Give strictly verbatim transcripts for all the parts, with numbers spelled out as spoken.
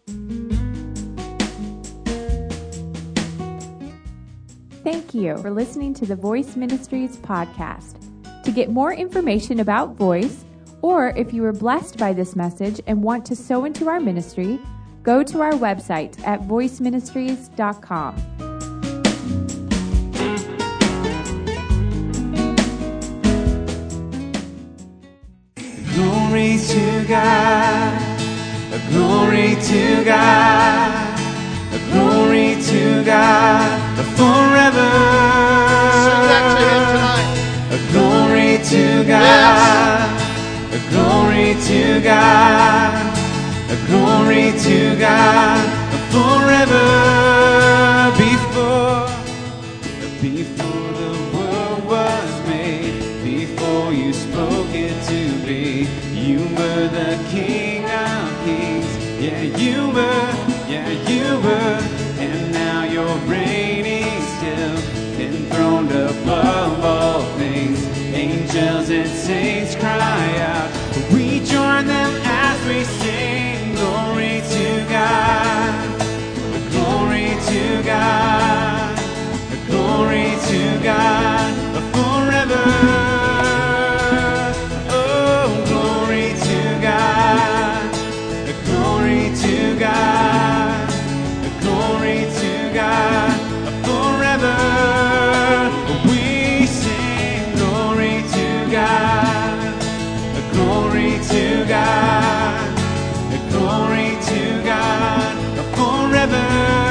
Thank you for listening to the Voice Ministries podcast. To get more information about Voice, or if you were blessed by this message and want to sow into our ministry, go to our website at voice ministries dot com. Glory to God, glory to God, glory to God forever. Sing that to him tonight. Glory to God, glory to God, glory to God forever. Before, before the world was made, before you spoke it to be, you were the King of Kings. Yeah, you were, yeah, you were, and now you're reigning still, enthroned above all things. Angels and saints cry out, we join them as we sing. Glory to God, glory to God, glory to God forever. Oh, glory to God, glory to God, glory to God forever. We sing glory to God, glory to God, glory to God forever.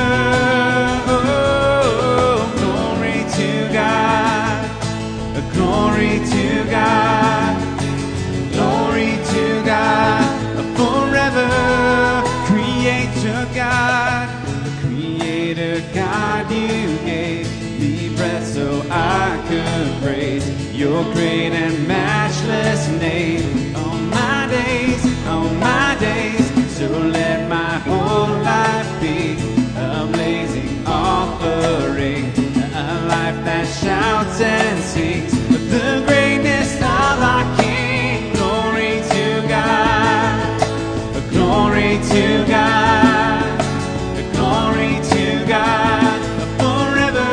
Oh, glory to God, glory to God, glory to God forever. Creator God, Creator God, you gave me breath so I could praise your great and matchless name. All my days, all my days, so let my whole life be a blazing offering, a life that shouts and sings the greatness of our King. Glory to God, glory to God, glory to God forever.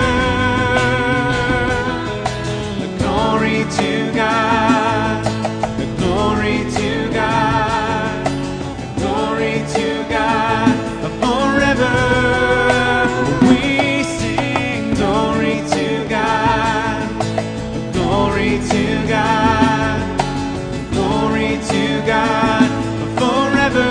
Glory to God, glory to God, glory to God forever. We sing glory to God, glory to God, glory to God forever.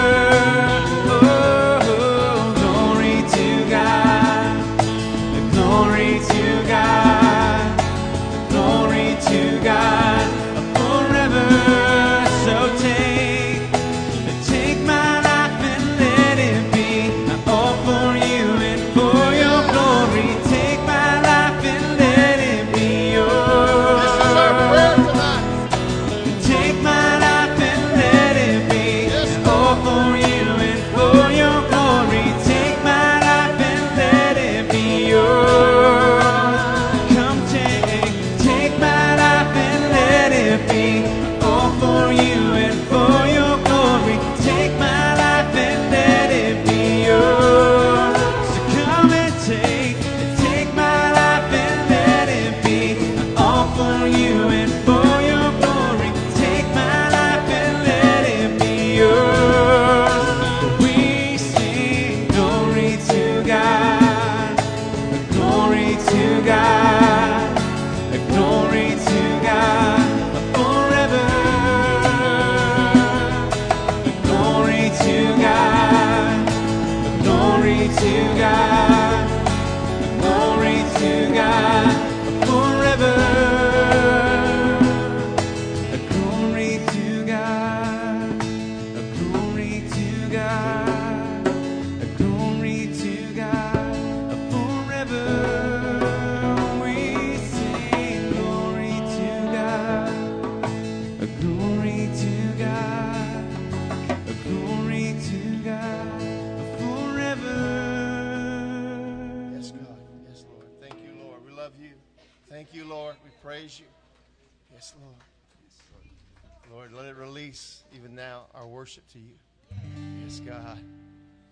Oh, glory to God, glory to God, glory to God forever. So take, take my life and let it be all for you and for your glory. Take my life and let it be yours. This is our prayer tonight. Take my life and let it be all for you and for your glory. Take my life and let it be yours. Come take, take my life and let it be all for you and for your glory. Take my life and let it be yours. So come and take, take my life and let it be all for you and for your glory. Take my life and let it be yours. We sing glory to God, glory to God, glory to God forever. Glory to God, glory to God, glory to God forever. Glory to God, glory to God, glory to God forever. We sing glory to God, glory to God, glory to God forever. Yes, God. Yes, Lord. Thank you, Lord. We love you. Thank you, Lord. We praise you. Yes, Lord. Lord, let it release even now our worship to you. Yes, God.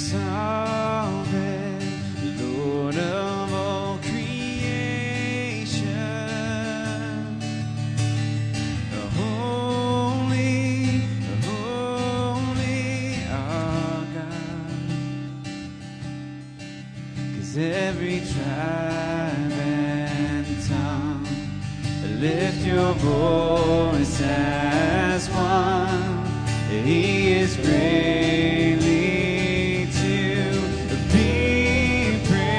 sovereign, Lord of all creation. Holy, holy our God. 'Cause every tribe and tongue lift your voice as one. He is greatly to be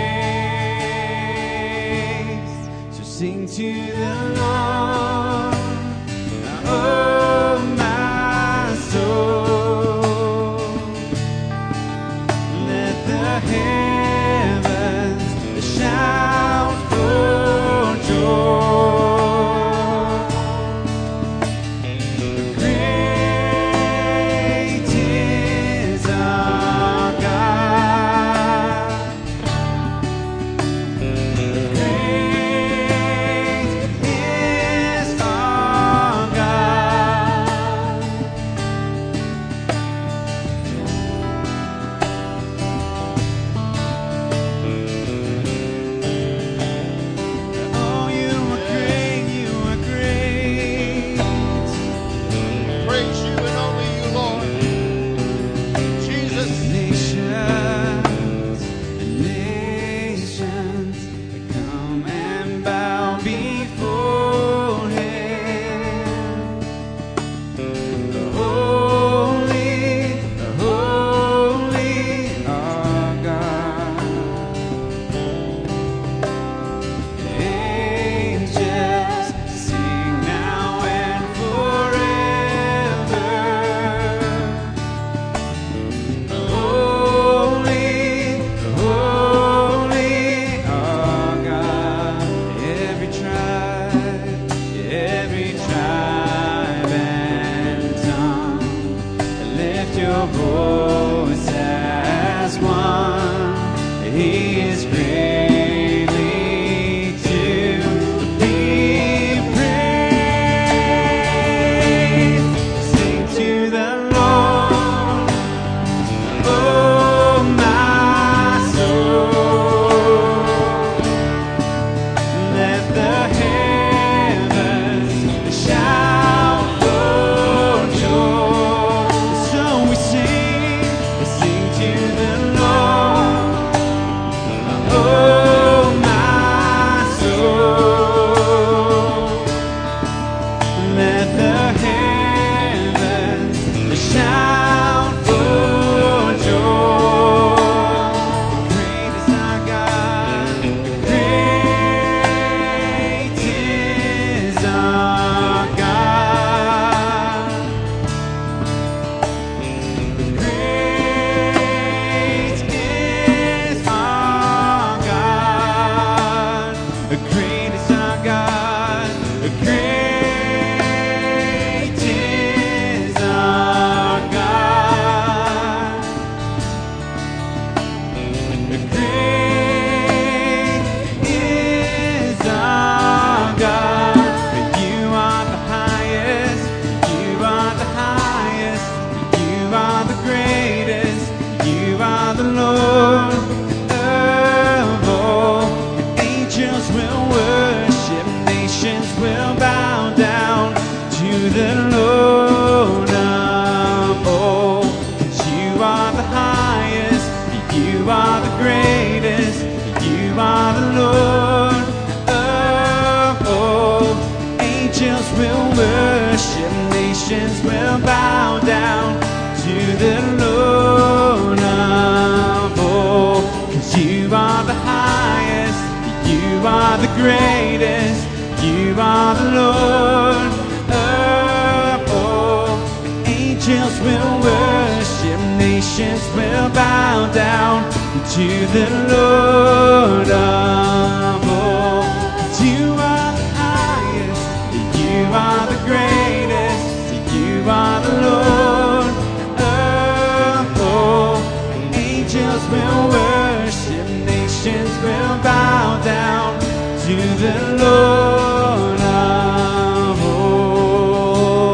praised. So sing to the Lord, oh my soul. Let the heavens shout for joy.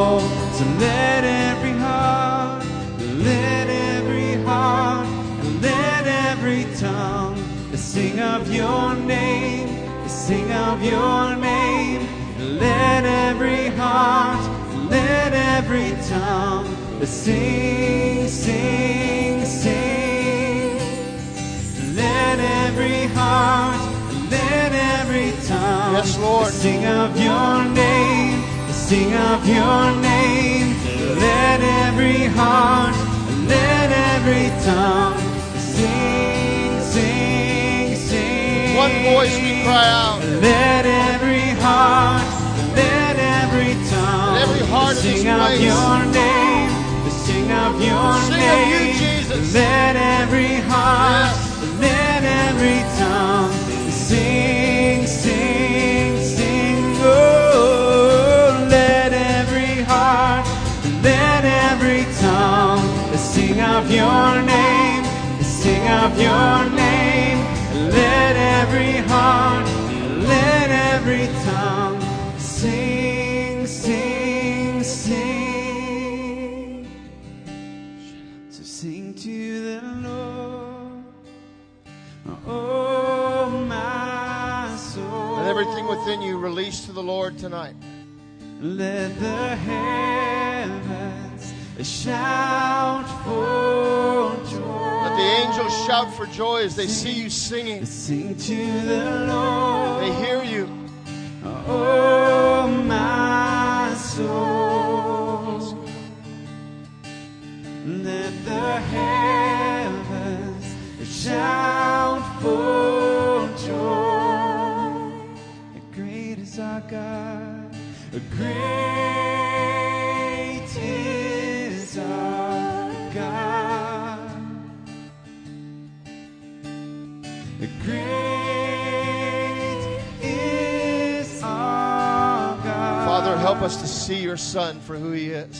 Let every heart, let every heart, let of your name, sing of your name. Let every heart, let every tongue sing, sing, sing. Let every heart, let every tongue Yes, Lord. sing of your name, sing of your name. Let every heart, let every tongue sing, sing, sing. One voice we cry out. Let every heart, let every tongue Let every heart in this sing of place. your name, sing of your Sing of name. you, Jesus. Let every heart, Yes. let every tongue sing, sing, sing. Oh, let every heart, let every tongue sing of your name, sing of your name. Let every heart, let every tongue sing, sing, sing. So sing to the Lord, oh my soul. Let everything within you release to the Lord tonight. Let the heavens shout for joy. Let the angels shout for joy as they see you singing. Sing to the Lord, They hear you. oh my soul. Let the heavens shout for joy. Great is our God, great is our God. Great is our God. Father, help us to see your Son for who he is.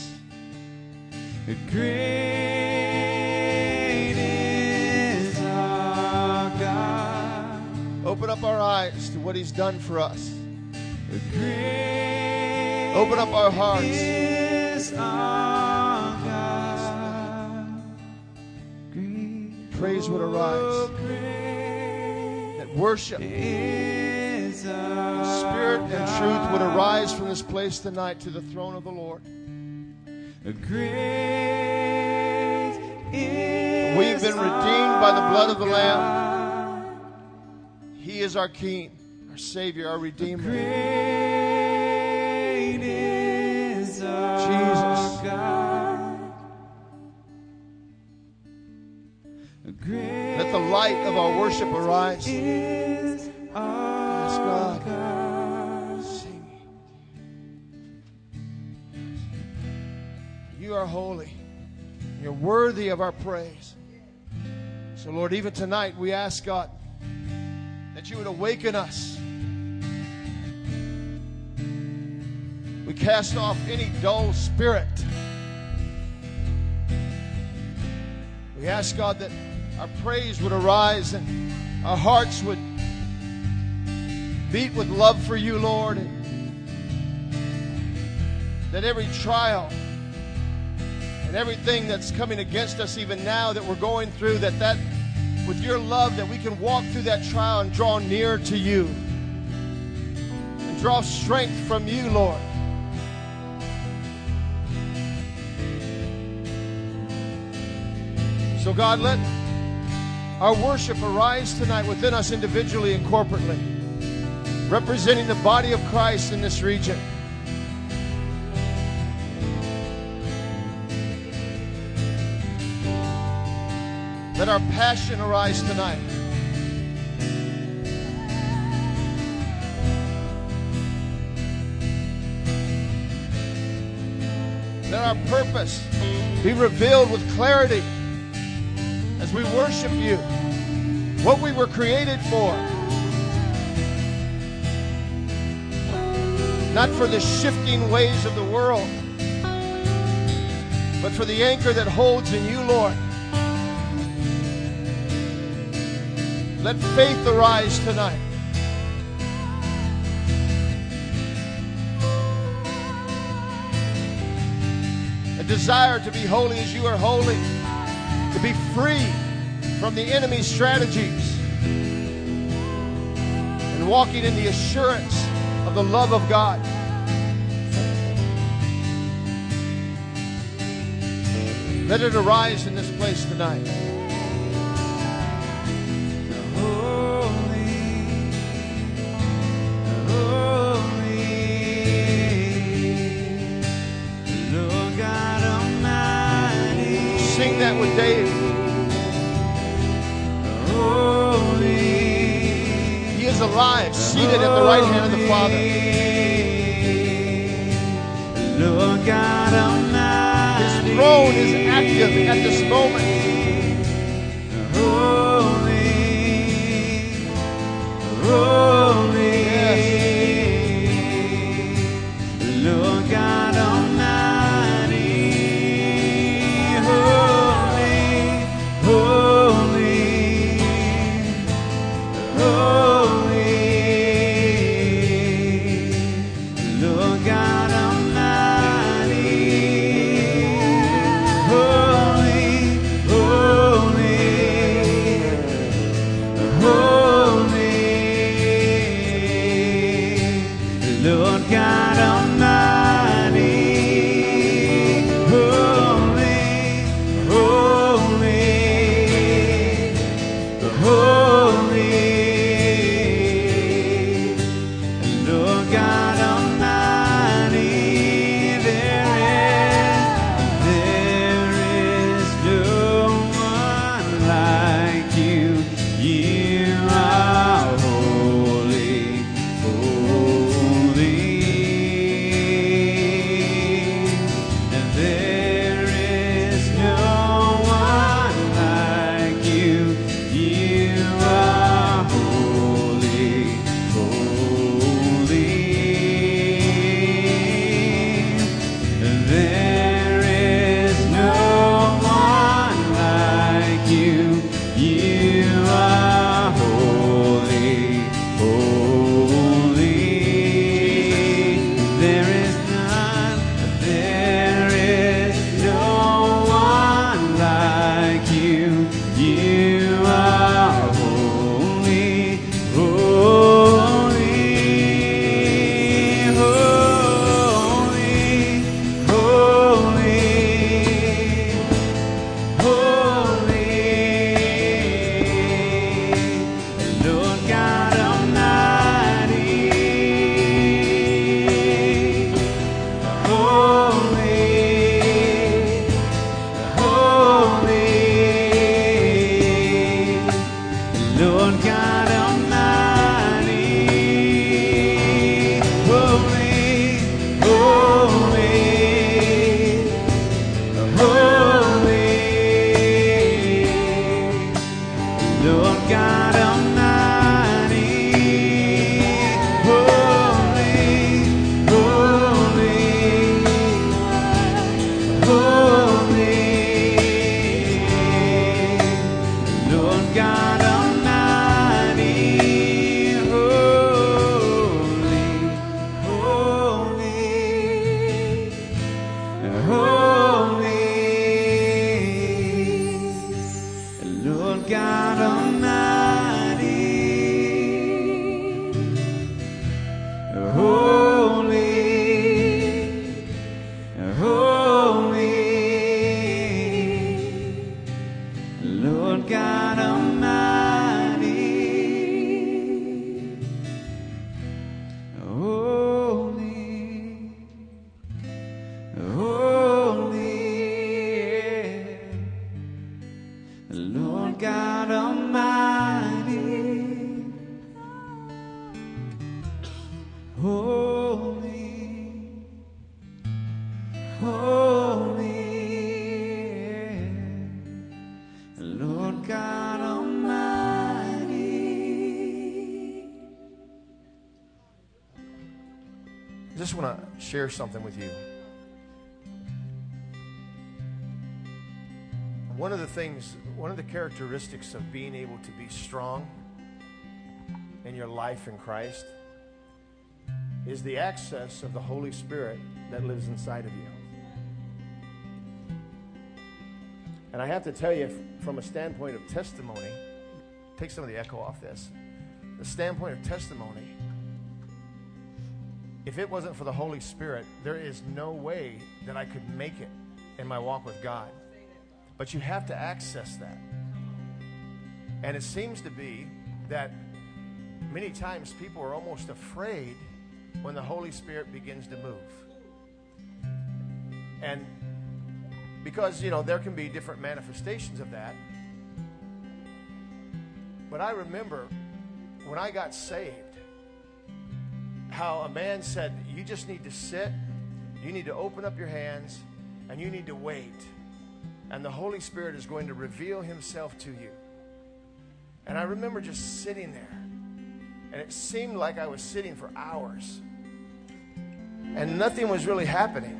Great is our God. Open up our eyes to what he's done for us. Great Open up our hearts. is our God. Great, Praise would arise. oh, great That worship, is our spirit, and truth would arise from this place tonight to the throne of the Lord. Great is We've been redeemed by the blood of the Lamb. He is our King, our Savior, our Redeemer. Great is our Jesus. God. Great Let the light of our worship arise. is our Yes, God. God. Sing. You are holy. You're worthy of our praise. So, Lord, even tonight we ask, God, that you would awaken us. We cast off any dull spirit. We ask, God, that our praise would arise and our hearts would beat with love for you, Lord. And that every trial and everything that's coming against us even now that we're going through, that that with your love, that we can walk through that trial and draw near to you and draw strength from you, Lord. So God, let our worship arise tonight within us individually and corporately, representing the body of Christ in this region. Let our passion arise tonight. Let our purpose be revealed with clarity as we worship you, what we were created for. Not for the shifting ways of the world, but for the anchor that holds in you, Lord. Let faith arise tonight. A desire to be holy as you are holy, to be free from the enemy's strategies. walking in the assurance of the love of God. Let it arise in this place tonight. Sing that with Dave. He is alive, seated at the right hand of the Father. Lord God Almighty, His throne is active at this moment. holy, holy, Yes. Lord God Almighty, holy, holy, holy, Lord God Almighty, holy, holy, holy, Lord God Almighty, holy, holy, holy, Lord God Almighty. There is, there is no one like you. You are holy, holy. And there is no one like you. You are holy, holy. And there is no one like you. You are holy, holy. There is none, there is no one like you. You are holy, holy, holy, holy, holy, Lord God Almighty, holy, holy, Lord God Almighty, holy, holy, holy, Lord God Almighty, holy, holy, holy, Lord God Almighty, holy, holy, holy, Lord God Almighty, holy, holy, Lord God Almighty, holy, holy, Lord God Almighty, holy, holy, Lord God Almighty. I just want to share something with you. One of the things, one of the characteristics of being able to be strong in your life in Christ is the access of the Holy Spirit that lives inside of you. And I have to tell you, from a standpoint of testimony, take some of the echo off this. the standpoint of testimony, if it wasn't for the Holy Spirit, there is no way that I could make it in my walk with God. But you have to access that. And it seems to be that many times people are almost afraid when the Holy Spirit begins to move. And because, you know, there can be different manifestations of that. But I remember when I got saved, how a man said, you just need to sit, you need to open up your hands, and you need to wait. And the Holy Spirit is going to reveal himself to you. And I remember just sitting there. And it seemed like I was sitting for hours. And nothing was really happening.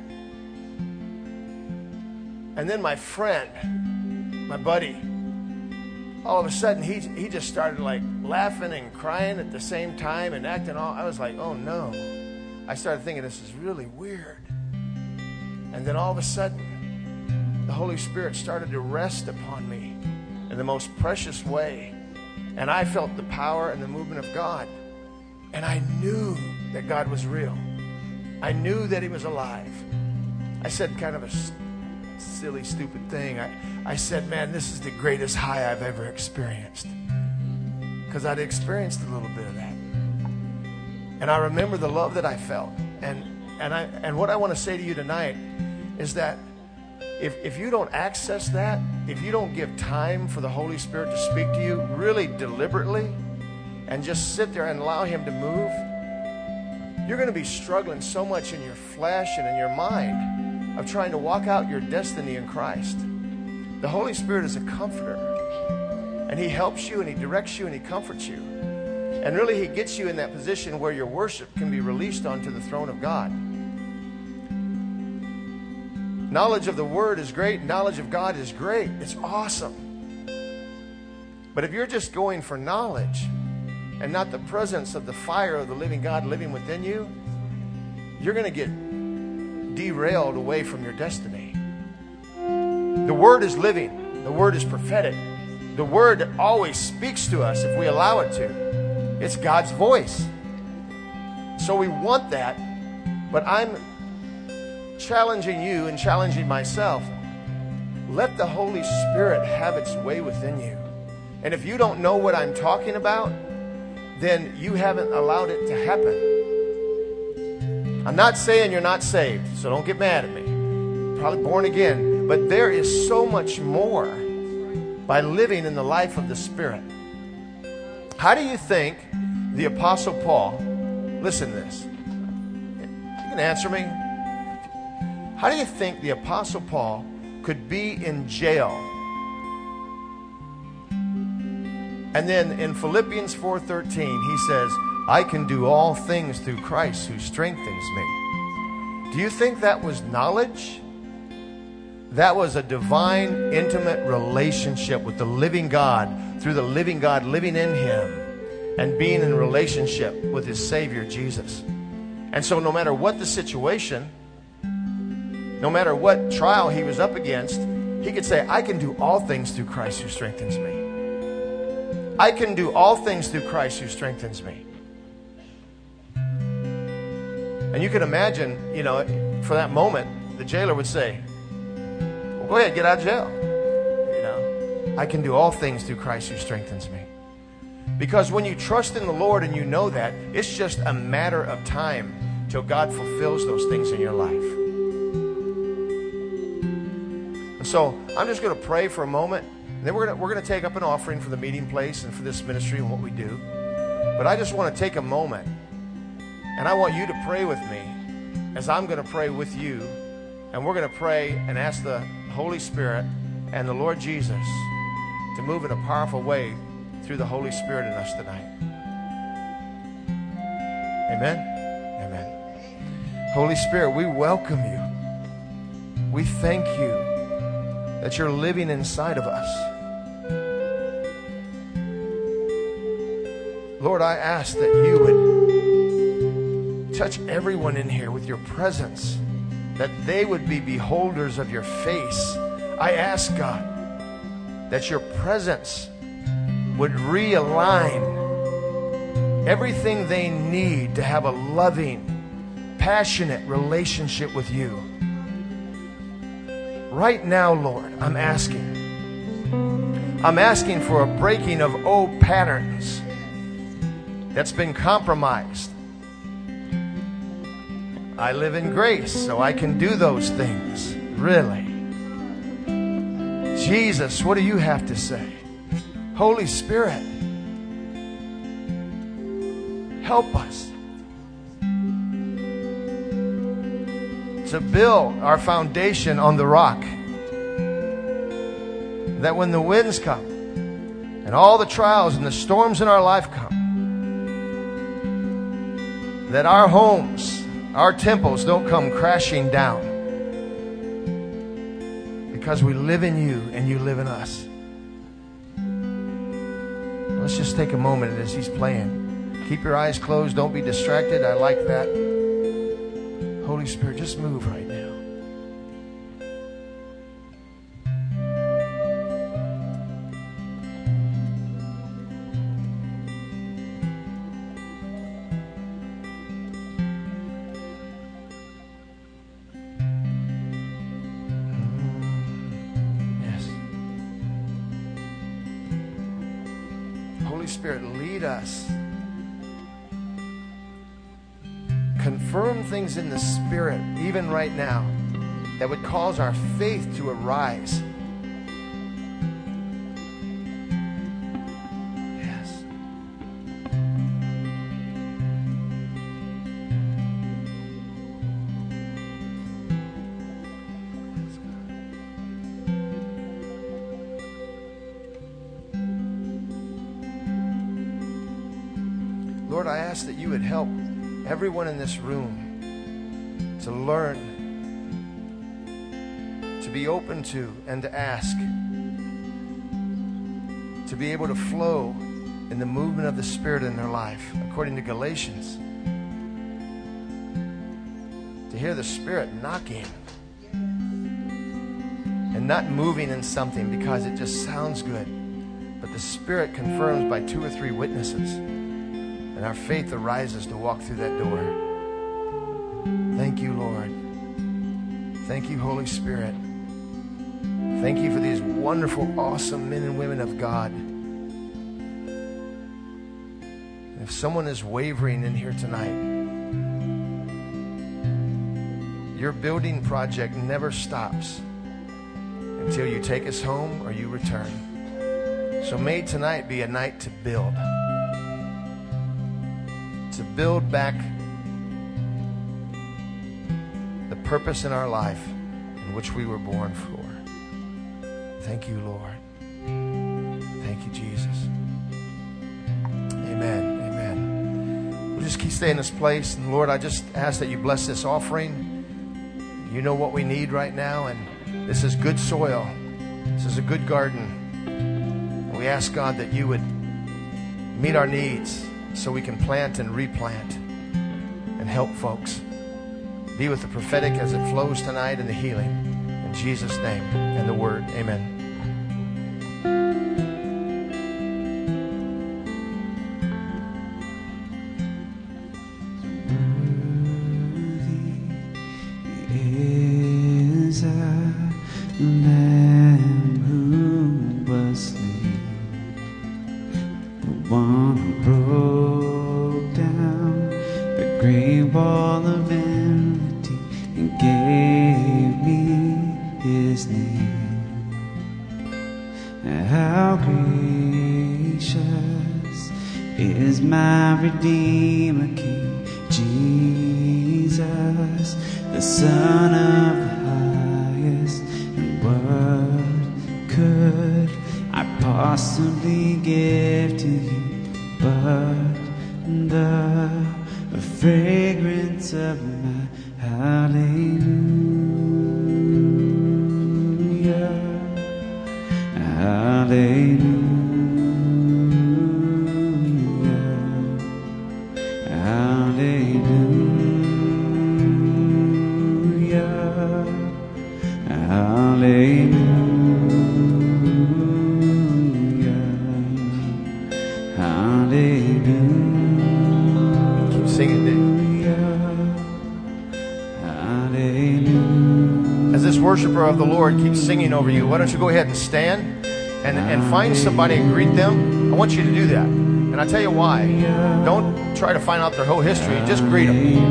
And then my friend, my buddy, all of a sudden he he just started like laughing and crying at the same time and acting all, I was like, oh no. I started thinking, this is really weird. And then all of a sudden, the Holy Spirit started to rest upon me in the most precious way. And I felt the power and the movement of God. And I knew that God was real. I knew that he was alive. I said kind of a silly, stupid thing. I, I said, man, this is the greatest high I've ever experienced. Because I'd experienced a little bit of that. And I remember the love that I felt. And and I and what I want to say to you tonight is that if if you don't access that, if you don't give time for the Holy Spirit to speak to you really deliberately and just sit there and allow him to move, you're going to be struggling so much in your flesh and in your mind of trying to walk out your destiny in Christ. The Holy Spirit is a comforter. And he helps you and he directs you and he comforts you. And really he gets you in that position where your worship can be released onto the throne of God. Knowledge of the Word is great. Knowledge of God is great. It's awesome. But if you're just going for knowledge and not the presence of the fire of the living God living within you, you're going to get derailed away from your destiny. The Word is living. The Word is prophetic. The Word always speaks to us if we allow it to. It's God's voice. So we want that, but I'm challenging you and challenging myself. Let the Holy Spirit have its way within you. And if you don't know what I'm talking about, then you haven't allowed it to happen. I'm not saying you're not saved, so don't get mad at me. Probably born again. But there is so much more by living in the life of the Spirit. How do you think the Apostle Paul, listen to this. You can answer me. How do you think the Apostle Paul could be in jail? And then in Philippians four thirteen, he says, I can do all things through Christ who strengthens me. Do you think that was knowledge? That was a divine, intimate relationship with the living God, through the living God living in him and being in relationship with his Savior, Jesus. And so no matter what the situation, no matter what trial he was up against, he could say, I can do all things through Christ who strengthens me. I can do all things through Christ who strengthens me. And you can imagine, you know, for that moment, the jailer would say, well, go ahead, get out of jail. You know, I can do all things through Christ who strengthens me. Because when you trust in the Lord and you know that, it's just a matter of time till God fulfills those things in your life. And so I'm just going to pray for a moment. And then we're going to, we're going to take up an offering for the meeting place and for this ministry and what we do. But I just want to take a moment. And I want you to pray with me as I'm going to pray with you. And we're going to pray and ask the Holy Spirit and the Lord Jesus to move in a powerful way through the Holy Spirit in us tonight. Amen? Amen. Holy Spirit, we welcome you. We thank you that you're living inside of us. Lord, I ask that you would touch everyone in here with your presence, that they would be beholders of your face. I ask, God, that your presence would realign everything they need to have a loving, passionate relationship with you. Right now, Lord, I'm asking. I'm asking for a breaking of old patterns that's been compromised. I live in grace, so I can do those things. Really? Jesus, what do you have to say? Holy Spirit, help us to build our foundation on the rock. That when the winds come and all the trials and the storms in our life come, that our homes, our temples don't come crashing down, because we live in you and you live in us. Let's just take a moment as he's playing. Keep your eyes closed. Don't be distracted. I like that. Holy Spirit, just move right now. Spirit, lead us. Confirm things in the Spirit, even right now, that would cause our faith to arise. Yes. Lord, I ask that you would help everyone in this room to learn, to be open to, and to ask, to be able to flow in the movement of the Spirit in their life, according to Galatians. To hear the Spirit knocking and not moving in something because it just sounds good, but the Spirit confirms by two or three witnesses. And our faith arises to walk through that door. Thank you, Lord. Thank you, Holy Spirit. Thank you for these wonderful, awesome men and women of God. If someone is wavering in here tonight, your building project never stops until you take us home or you return. So may tonight be a night to build. To build back the purpose in our life in which we were born for. Thank you, Lord. Thank you, Jesus. Amen. Amen. We'll just keep staying in this place. And Lord, I just ask that you bless this offering. You know what we need right now, and this is good soil. This is a good garden. And we ask, God, that you would meet our needs, so we can plant and replant and help folks. Be with the prophetic as it flows tonight and the healing. In Jesus' name and the word. Amen. Hallelujah. whisper of the Lord keeps singing over you, why don't you go ahead and stand and, and find somebody and greet them? I want you to do that. And I'll tell you why. Don't try to find out their whole history. Just greet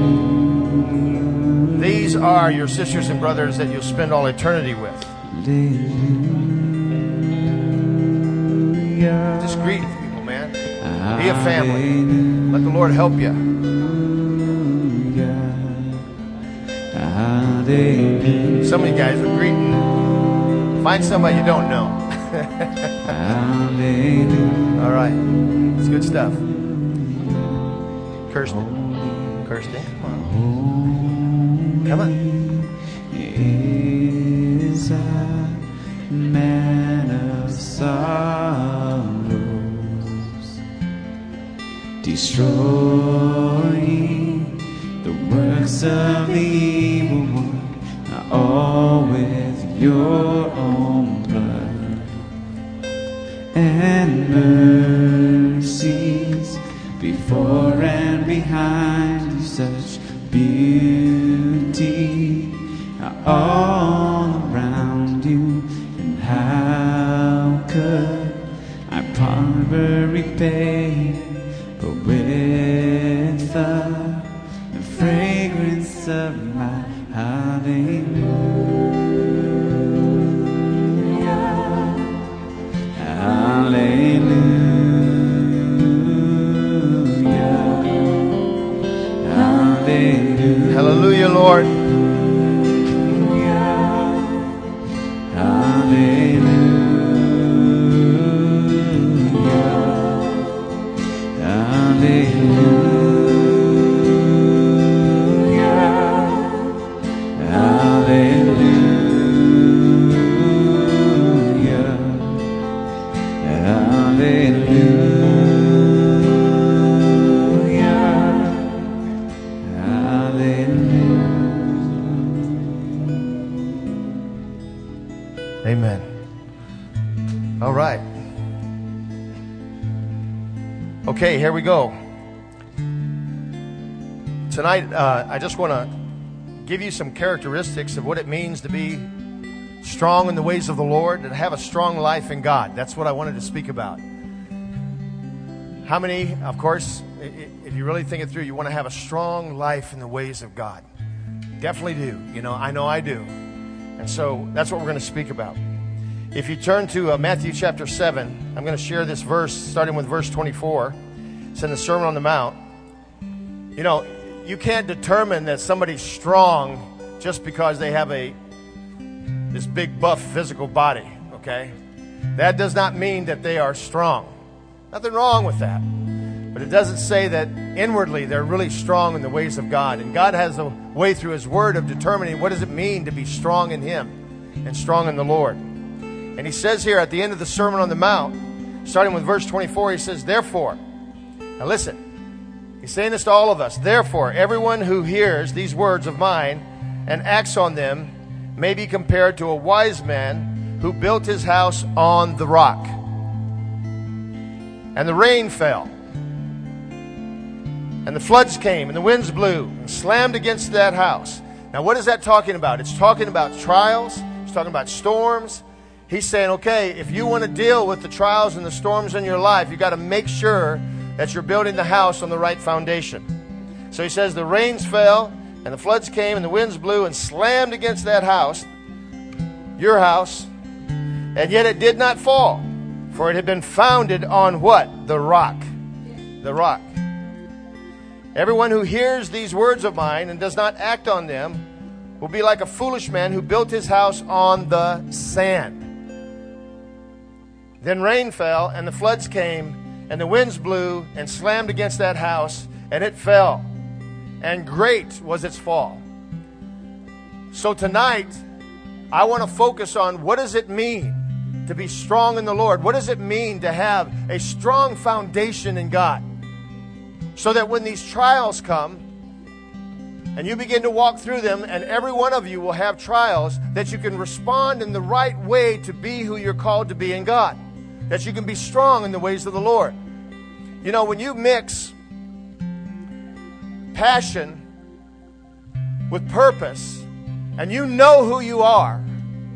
them. These are your sisters and brothers that you'll spend all eternity with. Just greet people, man. Be a family. Let the Lord help you. Some of you guys are greeting. Find somebody you don't know. All right. It's good stuff. Kirsten. Kirsten, come on. Come on. Is a man of sorrows, destroying the works of the evil one, all with your own blood and mercies before and behind you, such beauty all around you. And how could I probably repay, but with the, the fragrance of my hallelujah, hallelujah, hallelujah. Hallelujah, Lord. Amen. All right. Okay, here we go. Tonight, uh, I just want to give you some characteristics of what it means to be strong in the ways of the Lord and have a strong life in God. That's what I wanted to speak about. How many, of course, if you really think it through, you want to have a strong life in the ways of God? Definitely do. You know, I know I do. And so that's what we're going to speak about. If you turn to uh, Matthew chapter seven, I'm going to share this verse, starting with verse twenty-four. It's in the Sermon on the Mount. You know, you can't determine that somebody's strong just because they have a this big, buff, physical body, okay? That does not mean that they are strong. Nothing wrong with that. But it doesn't say that inwardly they're really strong in the ways of God. And God has a way through His Word of determining what does it mean to be strong in Him and strong in the Lord. And He says here at the end of the Sermon on the Mount, starting with verse twenty-four, He says, therefore, now listen, He's saying this to all of us, therefore, everyone who hears these words of mine and acts on them may be compared to a wise man who built his house on the rock. And the rain fell, and the floods came, and the winds blew and slammed against that house. Now, what is that talking about? It's talking about trials. It's talking about storms. He's saying, okay, if you want to deal with the trials and the storms in your life, you've got to make sure that you're building the house on the right foundation. So he says the rains fell, and the floods came, and the winds blew and slammed against that house, your house, and yet it did not fall, for it had been founded on what? The rock. The rock. Everyone who hears these words of mine and does not act on them will be like a foolish man who built his house on the sand. Then rain fell, and the floods came, and the winds blew and slammed against that house, and it fell. And great was its fall. So tonight, I want to focus on what does it mean to be strong in the Lord? What does it mean to have a strong foundation in God? So that when these trials come, and you begin to walk through them, and every one of you will have trials, that you can respond in the right way to be who you're called to be in God. That you can be strong in the ways of the Lord. You know, when you mix passion with purpose, and you know who you are,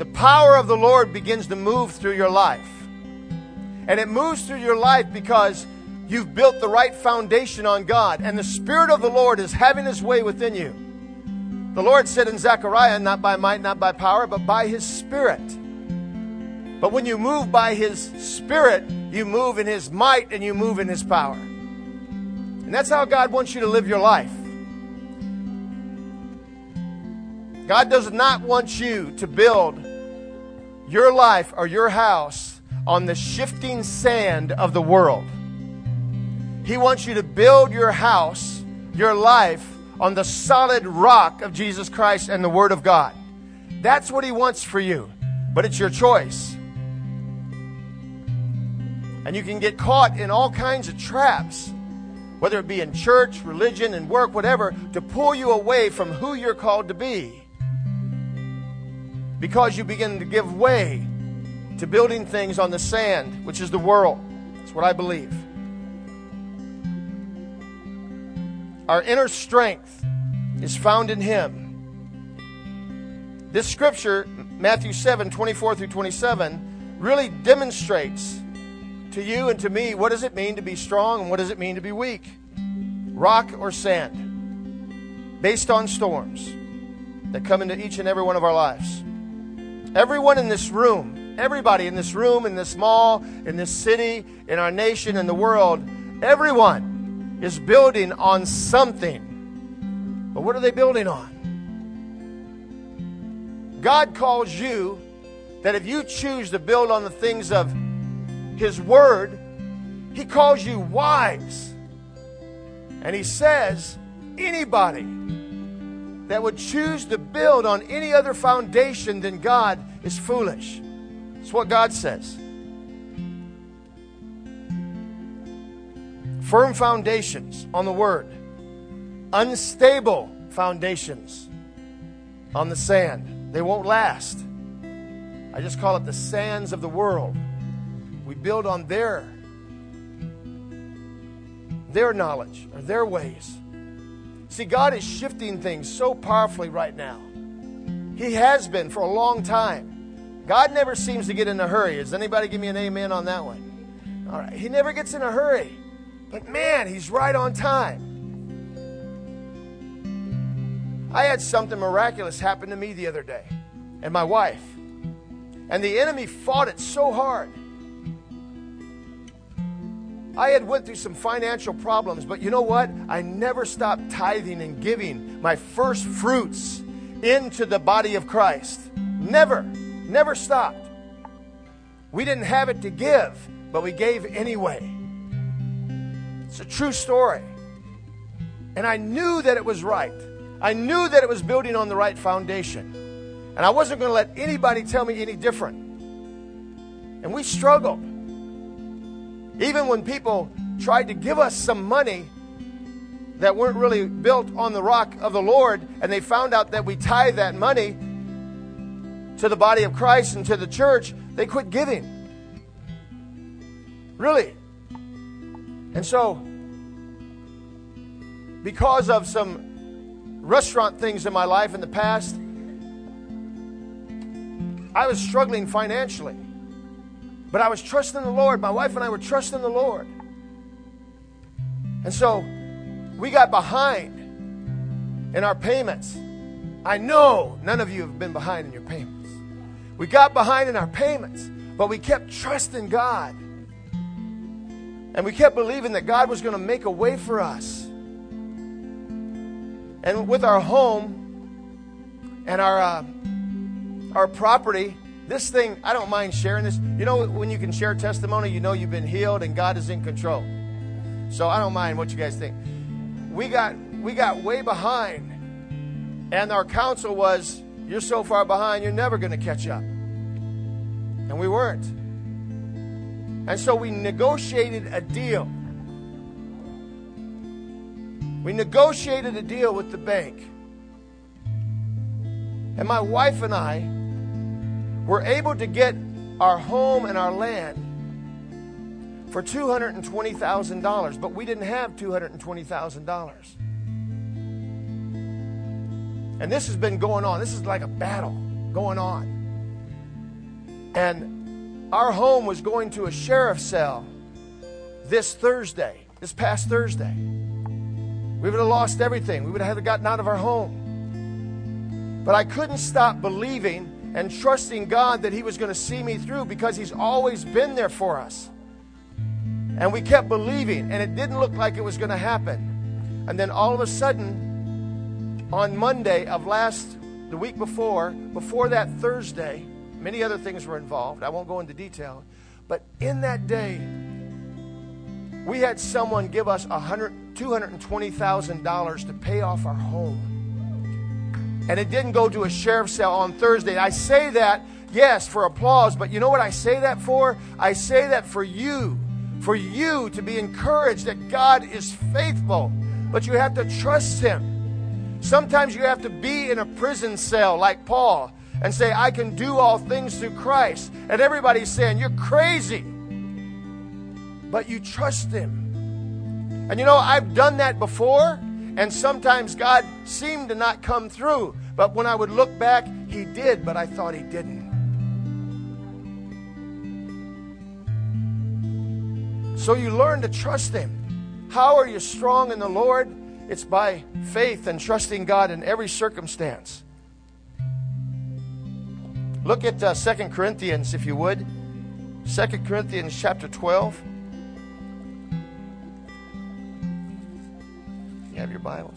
the power of the Lord begins to move through your life. And it moves through your life because you've built the right foundation on God. And the Spirit of the Lord is having His way within you. The Lord said in Zechariah, not by might, not by power, but by His Spirit. But when you move by His Spirit, you move in His might and you move in His power. And that's how God wants you to live your life. God does not want you to build your life or your house on the shifting sand of the world. He wants you to build your house, your life, on the solid rock of Jesus Christ and the Word of God. That's what He wants for you. But it's your choice. And you can get caught in all kinds of traps, whether it be in church, religion, and work, whatever, to pull you away from who you're called to be. Because you begin to give way to building things on the sand, which is the world. That's what I believe. Our inner strength is found in Him. This scripture, Matthew seven, twenty-four through twenty-seven, really demonstrates to you and to me what does it mean to be strong and what does it mean to be weak. Rock or sand, based on storms that come into each and every one of our lives. Everyone in this room, everybody in this room, in this mall, in this city, in our nation, in the world, everyone is building on something. But what are they building on? God calls you that if you choose to build on the things of His Word, He calls you wise. And He says, anybody that would choose to build on any other foundation than God is foolish. That's what God says. Firm foundations on the Word. Unstable foundations on the sand. They won't last. I just call it the sands of the world. We build on their, their knowledge or their ways. See, God is shifting things so powerfully right now. He has been for a long time. God never seems to get in a hurry. Does anybody give me an amen on that one? All right. He never gets in a hurry. But man, He's right on time. I had something miraculous happen to me the other day, and my wife. And the enemy fought it so hard. I had went through some financial problems, but you know what? I never stopped tithing and giving my first fruits into the body of Christ. Never, never stopped. We didn't have it to give, but we gave anyway. It's a true story. And I knew that it was right. I knew that it was building on the right foundation. And I wasn't going to let anybody tell me any different. And we struggled. Even when people tried to give us some money that weren't really built on the rock of the Lord, and they found out that we tithe that money to the body of Christ and to the church, they quit giving. Really. And so, because of some restaurant things in my life in the past, I was struggling financially. But I was trusting the Lord. My wife and I were trusting the Lord. And so we got behind in our payments. I know none of you have been behind in your payments. We got behind in our payments, but we kept trusting God. And we kept believing that God was going to make a way for us. And with our home and our uh, our property, this thing, I don't mind sharing this. You know, when you can share testimony, you know you've been healed and God is in control. So I don't mind what you guys think. We got we got way behind. And our counsel was, you're so far behind, you're never going to catch up. And we weren't. And so we negotiated a deal. We negotiated a deal with the bank. And my wife and I were able to get our home and our land for two hundred twenty thousand dollars, but we didn't have two hundred twenty thousand dollars. And this has been going on. This is like a battle going on. And our home was going to a sheriff's cell this Thursday, this past Thursday. We would have lost everything. We would have gotten out of our home. But I couldn't stop believing and trusting God that He was going to see me through, because He's always been there for us. And we kept believing, and it didn't look like it was going to happen. And then all of a sudden, on Monday of last, the week before, before that Thursday, many other things were involved. I won't go into detail. But in that day, we had someone give us two hundred twenty thousand dollars to pay off our home. And it didn't go to a sheriff's sale on Thursday. I say that, yes, for applause, but you know what I say that for? I say that for you, for you to be encouraged that God is faithful, but you have to trust Him. Sometimes you have to be in a prison cell like Paul and say, I can do all things through Christ. And everybody's saying, you're crazy. But you trust Him. And you know, I've done that before, and sometimes God seemed to not come through. But when I would look back, He did, but I thought He didn't. So you learn to trust Him. How are you strong in the Lord? It's by faith and trusting God in every circumstance. Look at uh, Second Corinthians, if you would. Second Corinthians chapter twelve. You have your Bibles.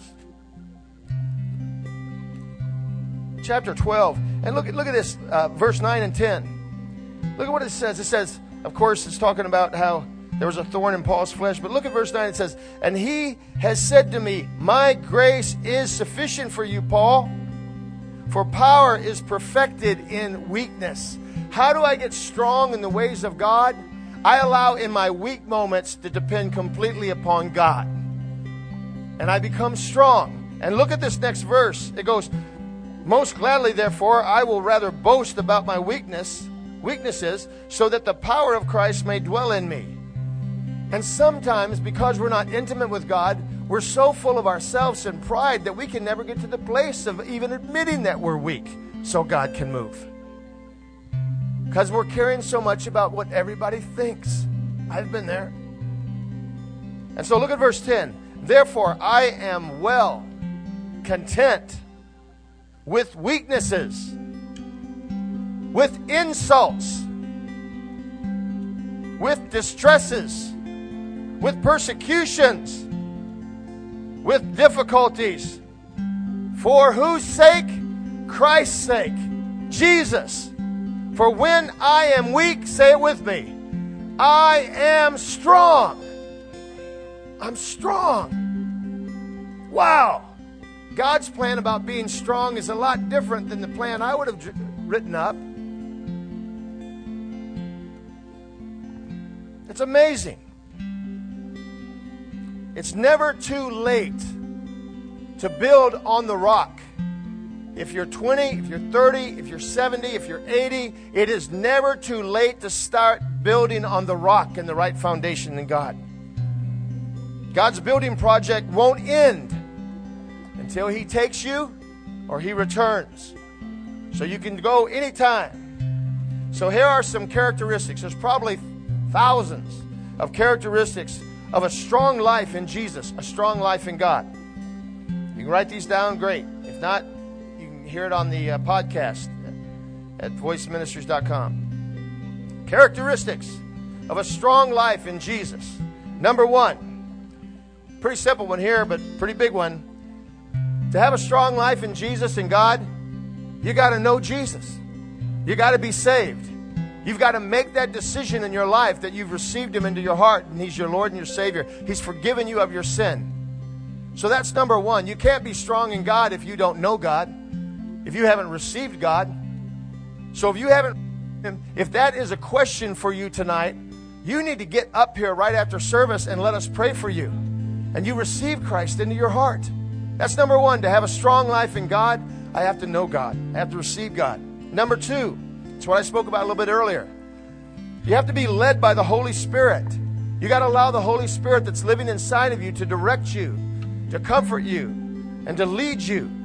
Chapter twelve. And look at, look at this, uh, verse nine and ten. Look at what it says. It says, of course, it's talking about how there was a thorn in Paul's flesh. But look at verse nine. It says, and he has said to me, my grace is sufficient for you, Paul, for power is perfected in weakness. How do I get strong in the ways of God? I allow in my weak moments to depend completely upon God. And I become strong. And look at this next verse. It goes, most gladly, therefore, I will rather boast about my weakness, weaknesses, so that the power of Christ may dwell in me. And sometimes, because we're not intimate with God, we're so full of ourselves and pride that we can never get to the place of even admitting that we're weak so God can move. Because we're caring so much about what everybody thinks. I've been there. And so look at verse ten. Therefore, I am well content with weaknesses, with insults, with distresses, with persecutions, with difficulties. For whose sake? Christ's sake. Jesus. For when I am weak, say it with me, I am strong. I'm strong. Wow. God's plan about being strong is a lot different than the plan I would have written up. It's amazing. It's never too late to build on the rock. If you're twenty, if you're thirty, if you're seventy, if you're eighty, it is never too late to start building on the rock and the right foundation in God. God's building project won't end until He takes you or He returns. So you can go anytime. So here are some characteristics. There's probably thousands of characteristics of a strong life in Jesus, a strong life in God. You can write these down, great. If not, you can hear it on the uh, podcast at voice ministries dot com. Characteristics of a strong life in Jesus. Number one, pretty simple one here, but pretty big one. To have a strong life in Jesus and God, you got to know Jesus. You got to be saved. You've got to make that decision in your life that you've received Him into your heart and He's your Lord and your Savior. He's forgiven you of your sin. So that's number one. You can't be strong in God if you don't know God, if you haven't received God. So if you haven't, if that is a question for you tonight, you need to get up here right after service and let us pray for you. And you receive Christ into your heart. That's number one. To have a strong life in God, I have to know God. I have to receive God. Number two, it's what I spoke about a little bit earlier. You have to be led by the Holy Spirit. You got to allow the Holy Spirit that's living inside of you to direct you, to comfort you, and to lead you,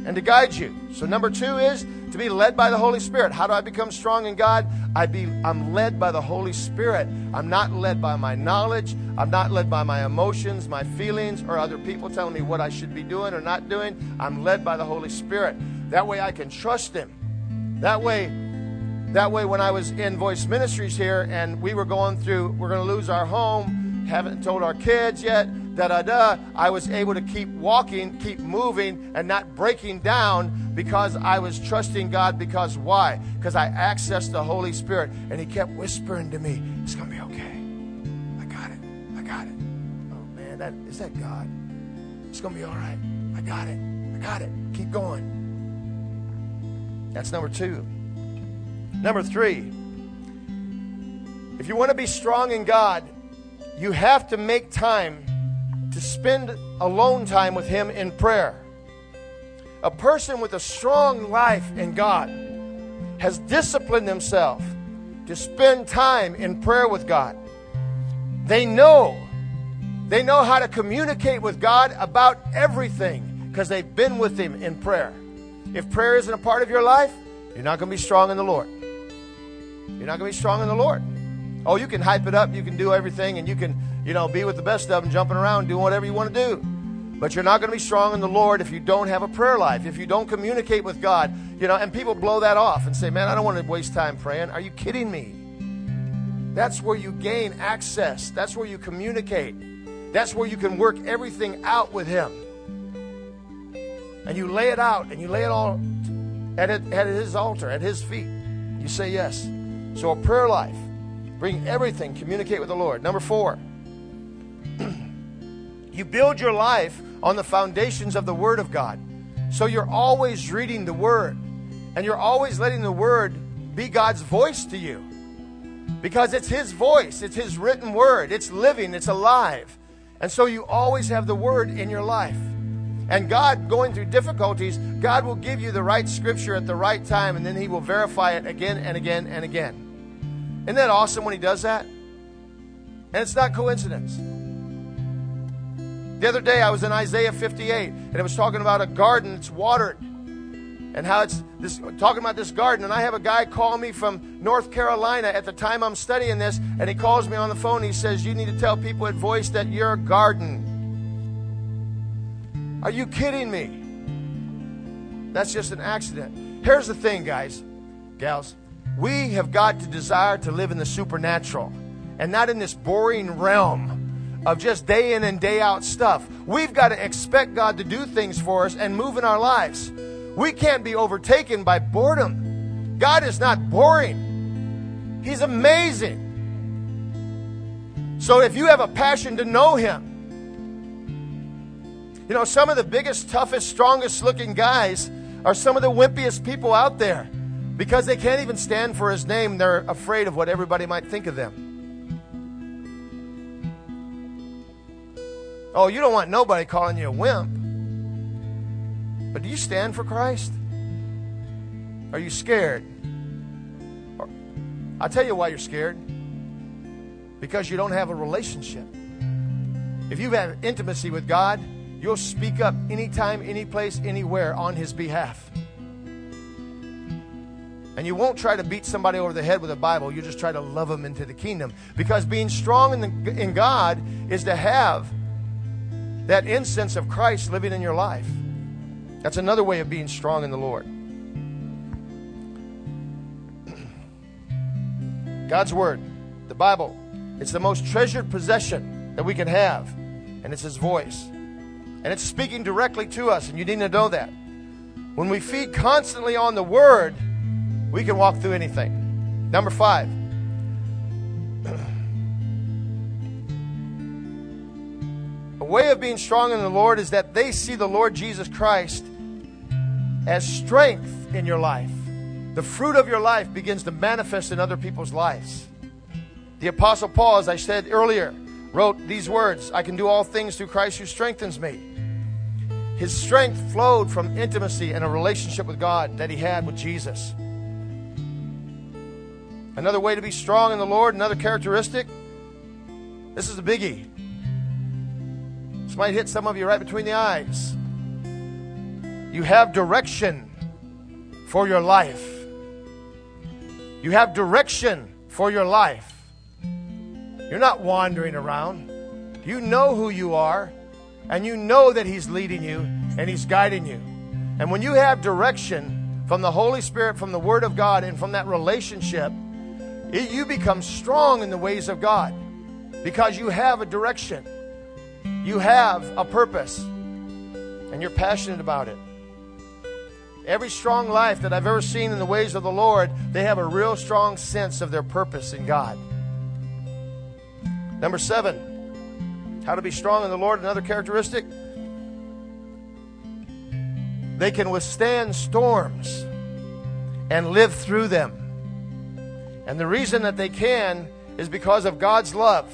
and to guide you. So number two is to be led by the Holy Spirit. How do I become strong in God? I be, I'm led by the Holy Spirit. I'm not led by my knowledge. I'm not led by my emotions, my feelings, or other people telling me what I should be doing or not doing. I'm led by the Holy Spirit. That way I can trust Him. That way, that way when I was in Voice Ministries here and we were going through, we're going to lose our home, haven't told our kids yet, da-da-da, I was able to keep walking, keep moving, and not breaking down because I was trusting God. Because why? Because I accessed the Holy Spirit, and He kept whispering to me, it's going to be okay. I got it. I got it. Oh, man, that is that God? It's going to be all right. I got it. I got it. Keep going. That's number two. Number three, if you want to be strong in God, you have to make time to spend alone time with Him in prayer. A person with a strong life in God has disciplined themselves to spend time in prayer with God. They know, they know how to communicate with God about everything because they've been with Him in prayer. If prayer isn't a part of your life, you're not going to be strong in the Lord. You're not going to be strong in the Lord. Oh, you can hype it up, you can do everything, and you can, you know, be with the best of them, jumping around, doing whatever you want to do. But you're not going to be strong in the Lord if you don't have a prayer life, if you don't communicate with God. You know, and people blow that off and say, man, I don't want to waste time praying. Are you kidding me? That's where you gain access. That's where you communicate. That's where you can work everything out with Him. And you lay it out, and you lay it all at, it, at His altar, at His feet. You say yes. So a prayer life. Bring everything, communicate with the Lord. Number four, you build your life on the foundations of the Word of God. So you're always reading the Word, and you're always letting the Word be God's voice to you. Because it's His voice, it's His written Word, it's living, it's alive. And so you always have the Word in your life. And God, going through difficulties, God will give you the right scripture at the right time, and then He will verify it again and again and again. Isn't that awesome when He does that? And it's not coincidence. The other day I was in Isaiah fifty-eight, and it was talking about a garden that's watered, and how it's this talking about this garden. And I have a guy call me from North Carolina at the time I'm studying this, and he calls me on the phone. And he says, "You need to tell people at Voice that you're a garden." Are you kidding me? That's just an accident. Here's the thing, guys, gals. We have got to desire to live in the supernatural and not in this boring realm of just day in and day out stuff. We've got to expect God to do things for us and move in our lives. We can't be overtaken by boredom. God is not boring. He's amazing. So if you have a passion to know Him, you know, some of the biggest, toughest, strongest looking guys are some of the wimpiest people out there. Because they can't even stand for His name, they're afraid of what everybody might think of them. Oh, you don't want nobody calling you a wimp. But do you stand for Christ? Are you scared? Or, I'll tell you why you're scared. Because you don't have a relationship. If you have intimacy with God, you'll speak up anytime, any place, anywhere on His behalf. And you won't try to beat somebody over the head with a Bible. You just try to love them into the kingdom. Because being strong in, the, in God is to have that incense of Christ living in your life. That's another way of being strong in the Lord. God's Word, the Bible, it's the most treasured possession that we can have. And it's His voice. And it's speaking directly to us. And you need to know that. When we feed constantly on the Word, we can walk through anything. Number five. A way of being strong in the Lord is that they see the Lord Jesus Christ as strength in your life. The fruit of your life begins to manifest in other people's lives. The Apostle Paul, as I said earlier, wrote these words, "I can do all things through Christ who strengthens me." His strength flowed from intimacy and a relationship with God that he had with Jesus. Another way to be strong in the Lord, another characteristic, this is a biggie. This might hit some of you right between the eyes. You have direction for your life. You have direction for your life. You're not wandering around. You know who you are, and you know that He's leading you and He's guiding you. And when you have direction from the Holy Spirit, from the Word of God, and from that relationship, it, you become strong in the ways of God because you have a direction. You have a purpose, and you're passionate about it. Every strong life that I've ever seen in the ways of the Lord, they have a real strong sense of their purpose in God. Number seven, how to be strong in the Lord. Another characteristic, they can withstand storms and live through them. And the reason that they can is because of God's love.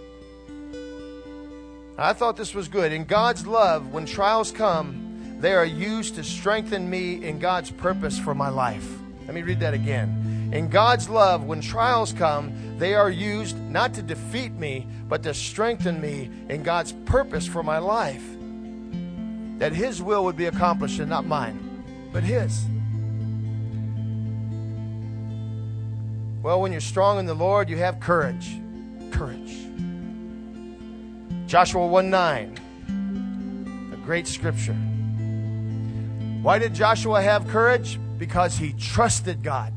I thought this was good. In God's love, when trials come, they are used to strengthen me in God's purpose for my life. Let me read that again. In God's love, when trials come, they are used not to defeat me, but to strengthen me in God's purpose for my life. That His will would be accomplished and not mine, but His. Well, when you're strong in the Lord, you have courage. Courage. Joshua one nine, a great scripture. Why did Joshua have courage? Because he trusted God.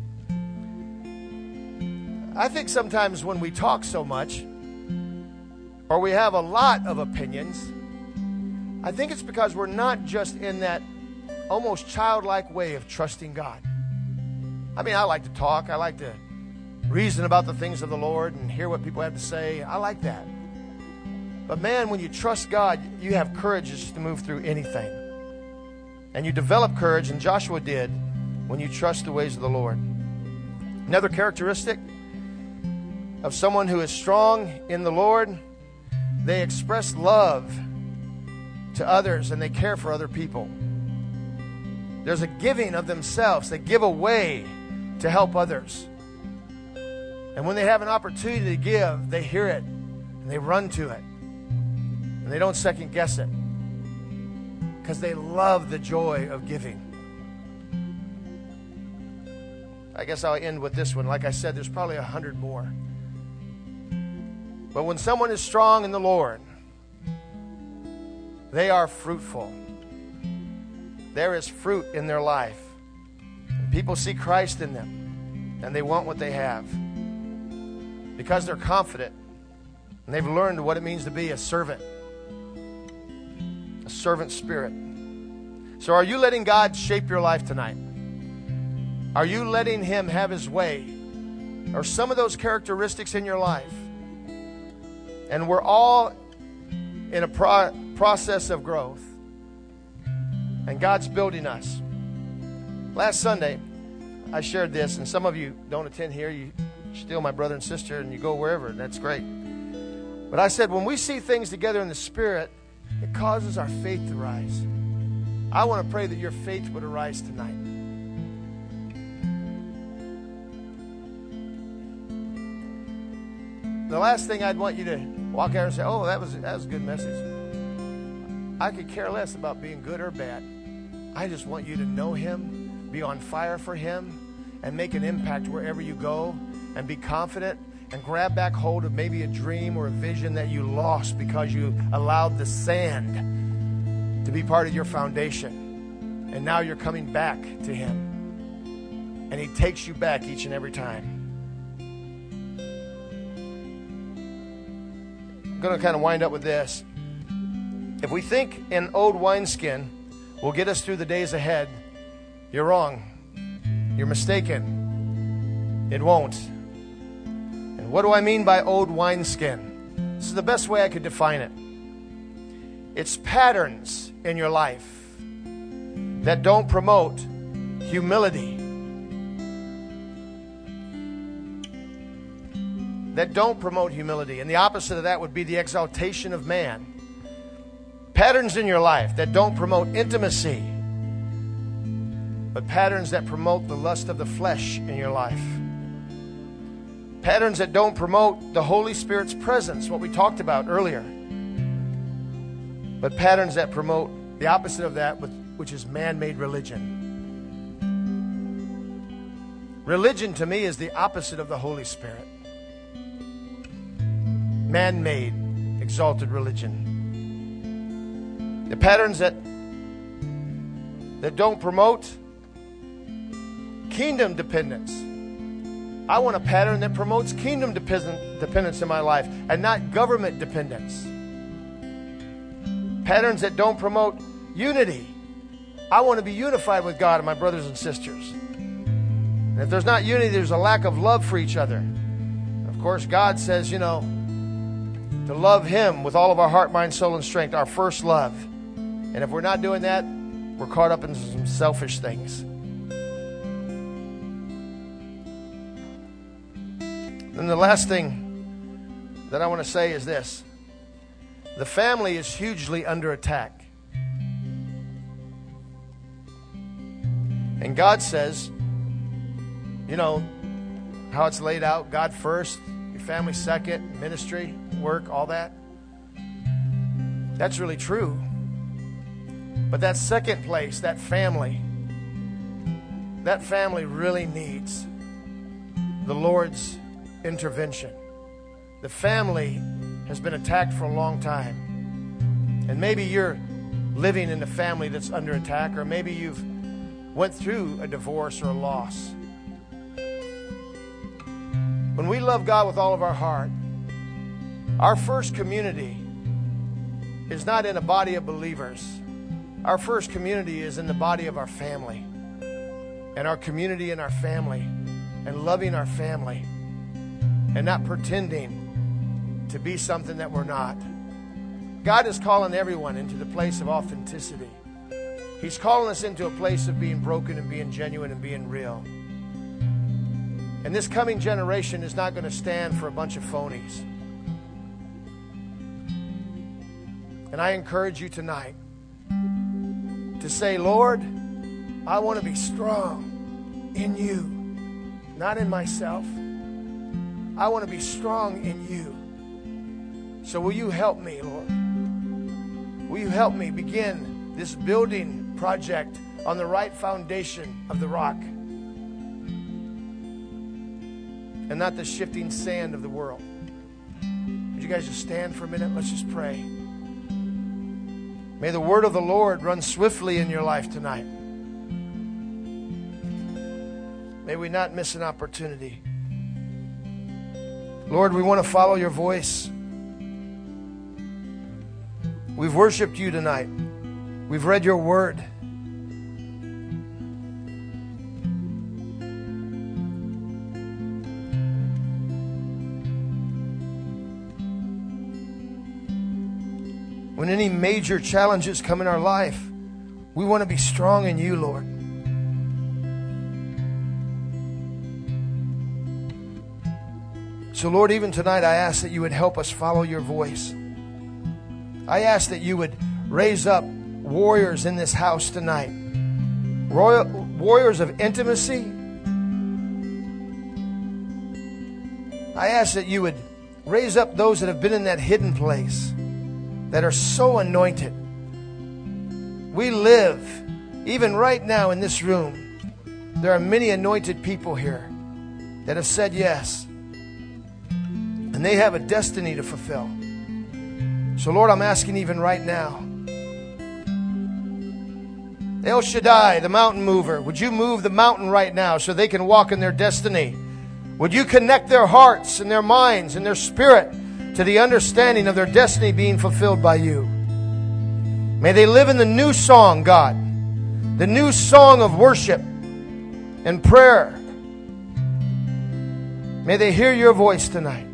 I think sometimes when we talk so much, or we have a lot of opinions, I think it's because we're not just in that almost childlike way of trusting God. I mean, I like to talk. I like to reason about the things of the Lord and hear what people have to say. I like that. But man, when you trust God, you have courage just to move through anything. And you develop courage, and Joshua did, when you trust the ways of the Lord. Another characteristic of someone who is strong in the Lord, they express love to others and they care for other people. There's a giving of themselves. They give away to help others. And when they have an opportunity to give, they hear it and they run to it. And they don't second guess it, because they love the joy of giving. I guess I'll end with this one. Like I said, there's probably a hundred more. But when someone is strong in the Lord, they are fruitful. There is fruit in their life. And people see Christ in them, and they want what they have because they're confident, and they've learned what it means to be a servant. A servant spirit. So are you letting God shape your life tonight? Are you letting Him have His way? Are some of those characteristics in your life? And we're all in a pro- process of growth. And God's building us. Last Sunday, I shared this, and some of you don't attend here. You still my brother and sister, and you go wherever. That's great. But I said, when we see things together in the Spirit, it causes our faith to rise. I want to pray that your faith would arise tonight. The last thing I'd want you to walk out and say, oh, that was, that was a good message. I could care less about being good or bad. I just want you to know Him, be on fire for Him, and make an impact wherever you go, and be confident, and grab back hold of maybe a dream or a vision that you lost because you allowed the sand to be part of your foundation. And now you're coming back to Him. And He takes you back each and every time. I'm going to kind of wind up with this. If we think an old wineskin will get us through the days ahead, you're wrong. You're mistaken. It won't. And what do I mean by old wineskin? This is the best way I could define it. It's patterns in your life that don't promote humility, that don't promote humility. And the opposite of that would be the exaltation of man. Patterns in your life that don't promote intimacy, but patterns that promote the lust of the flesh in your life. Patterns that don't promote the Holy Spirit's presence, what we talked about earlier. But patterns that promote the opposite of that with which is man-made religion. Religion to me is the opposite of the Holy Spirit. Man-made, exalted religion. The patterns that that don't promote kingdom dependence. I want a pattern that promotes kingdom dependence in my life and not government dependence. Patterns that don't promote unity. I want to be unified with God and my brothers and sisters. And if there's not unity, there's a lack of love for each other. Of course, God says, you know, to love Him with all of our heart, mind, soul, and strength, our first love. And if we're not doing that, we're caught up in some selfish things. And the last thing that I want to say is this. The family is hugely under attack. And God says, you know, how it's laid out, God first, your family second, ministry, work, all that. That's really true. But that second place, that family, that family really needs the Lord's intervention. The family has been attacked for a long time. And maybe you're living in a family that's under attack, or maybe you've went through a divorce or a loss. When we love God with all of our heart, our first community is not in a body of believers. Our first community is in the body of our family. And our community and our family. And loving our family. And not pretending to be something that we're not. God is calling everyone into the place of authenticity. He's calling us into a place of being broken and being genuine and being real. And this coming generation is not going to stand for a bunch of phonies. And I encourage you tonight to say, Lord, I want to be strong in you, not in myself. I want to be strong in you. So will you help me, Lord? Will you help me begin this building project on the right foundation of the rock and not the shifting sand of the world? Would you guys just stand for a minute? Let's just pray. May the word of the Lord run swiftly in your life tonight. May we not miss an opportunity. Lord, we want to follow your voice. We've worshiped you tonight. We've read your word. When any major challenges come in our life, we want to be strong in you, Lord. So, Lord, even tonight, I ask that you would help us follow your voice. I ask that you would raise up warriors in this house tonight. Royal, warriors of intimacy. I ask that you would raise up those that have been in that hidden place, that are so anointed. We live, even right now in this room, there are many anointed people here that have said yes. And they have a destiny to fulfill. So, Lord, I'm asking even right now, El Shaddai, the mountain mover, would you move the mountain right now so they can walk in their destiny? Would you connect their hearts and their minds and their spirit to the understanding of their destiny being fulfilled by you? May they live in the new song, God, the new song of worship and prayer. May they hear your voice tonight.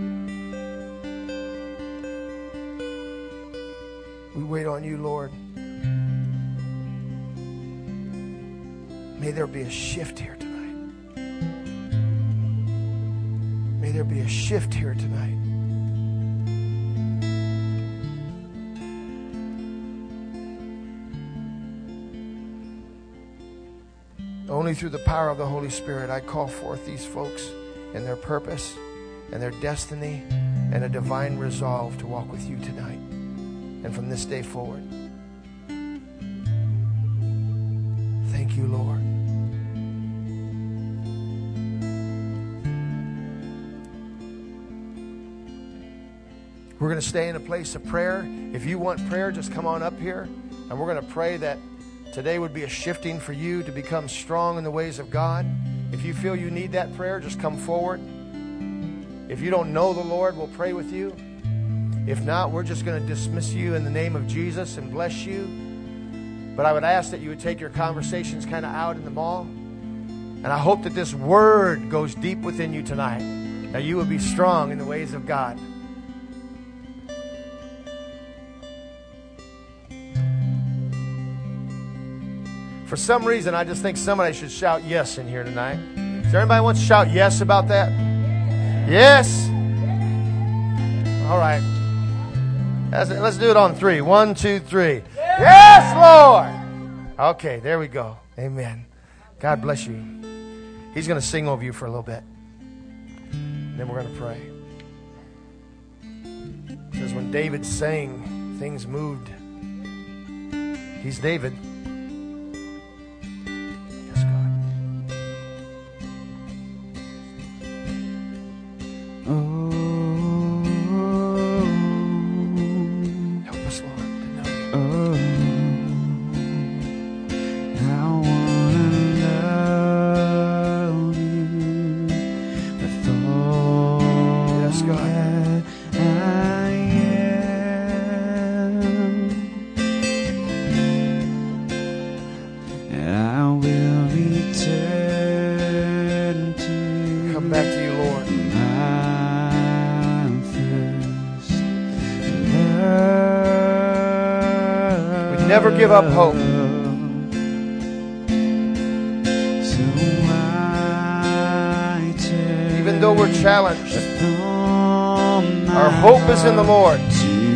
We wait on you, Lord. May there be a shift here tonight. May there be a shift here tonight. Only through the power of the Holy Spirit, I call forth these folks and their purpose and their destiny and a divine resolve to walk with you tonight and from this day forward. Thank you, Lord. We're going to stay in a place of prayer. If you want prayer, just come on up here. And we're going to pray that today would be a shifting for you to become strong in the ways of God. If you feel you need that prayer, just come forward. If you don't know the Lord, we'll pray with you. If not, we're just going to dismiss you in the name of Jesus and bless you. But I would ask that you would take your conversations kind of out in the mall. And I hope that this word goes deep within you tonight, that you will be strong in the ways of God. For some reason, I just think somebody should shout yes in here tonight. Is there anybody who wants to shout yes about that? Yes? All right. Let's, let's do it on three. One, two, three. Yes, Lord! Okay, there we go. Amen. God bless you. He's going to sing over you for a little bit. Then we're going to pray. It says when David sang, things moved. He's David. Yes, God. Oh, help us, Lord, to know you. oh, I wanna love you with all Yes, God. that I am, and I will return to Come back to you, Lord. my first love. We never give up hope. So I turn Even though we're challenged, from our my hope is in the Lord. heart to